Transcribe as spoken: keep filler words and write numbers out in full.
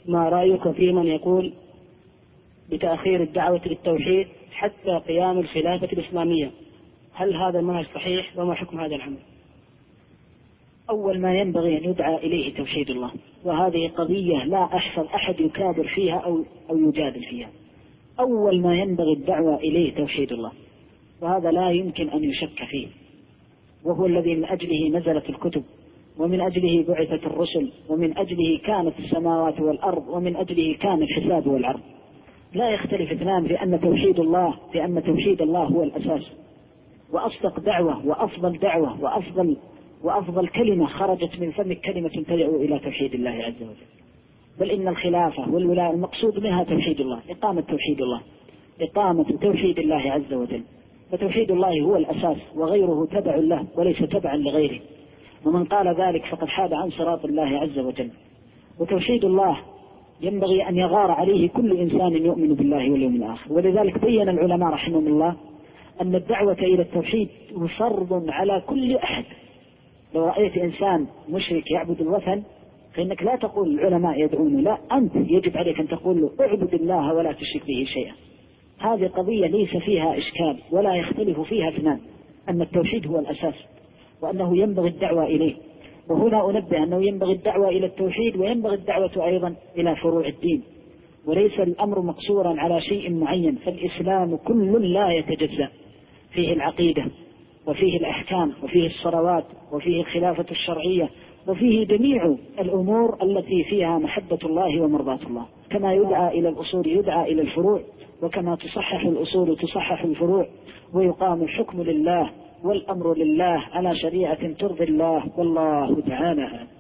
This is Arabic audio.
ما رأيك في من يقول بتأخير الدعوة للتوحيد حتى قيام الخلافة الإسلامية؟ هل هذا المنهج صحيح وما حكم هذا العمل؟ أول ما ينبغي أن يدعى إليه توحيد الله، وهذه قضية لا أحصل أحد يكابر فيها أو, أو يجادل فيها. أول ما ينبغي الدعوة إليه توحيد الله، وهذا لا يمكن أن يشك فيه، وهو الذي من أجله نزلت الكتب، ومن أجله بعثت الرسل، ومن أجله كانت السماوات والأرض، ومن أجله كان الحساب والعرض. لا يختلف اثنان في أن توحيد الله في أن توحيد الله هو الأساس، وأصدق دعوة وأفضل دعوة وأفضل وأفضل كلمة خرجت من فمك كلمة تدعو إلى توحيد الله عز وجل. بل إن الخلافة والولاء المقصود منها توحيد الله، إقامة توحيد الله، إقامة توحيد الله عز وجل. فتوحيد الله هو الأساس، وغيره تبع له وليس تبعا لغيره، ومن قال ذلك فقد حاد عن صراط الله عز وجل. وتوحيد الله ينبغي أن يغار عليه كل إنسان يؤمن بالله واليوم الآخر. ولذلك بين العلماء رحمهم الله أن الدعوة إلى التوحيد فرض على كل أحد. لو رأيت إنسان مشرك يعبد الوثن فإنك لا تقول العلماء يدعون، لا، أنت يجب عليك أن تقول له اعبد الله ولا تشرك به شيئا. هذه قضية ليس فيها إشكال ولا يختلف فيها اثنان، أن التوحيد هو الأساس وأنه ينبغي الدعوة إليه. وهنا أنبه أنه ينبغي الدعوة إلى التوحيد وينبغي الدعوة أيضا إلى فروع الدين، وليس الأمر مقصورا على شيء معين. فالإسلام كل لا يتجزأ، فيه العقيدة وفيه الأحكام وفيه الصلوات وفيه الخلافة الشرعية وفيه جميع الأمور التي فيها محبة الله ومرضاة الله. كما يدعى إلى الأصول يدعى إلى الفروع، وكما تصحح الأصول تصحح الفروع، ويقام الحكم لله والأمر لله على شريعة ترضي الله، والله تعالى.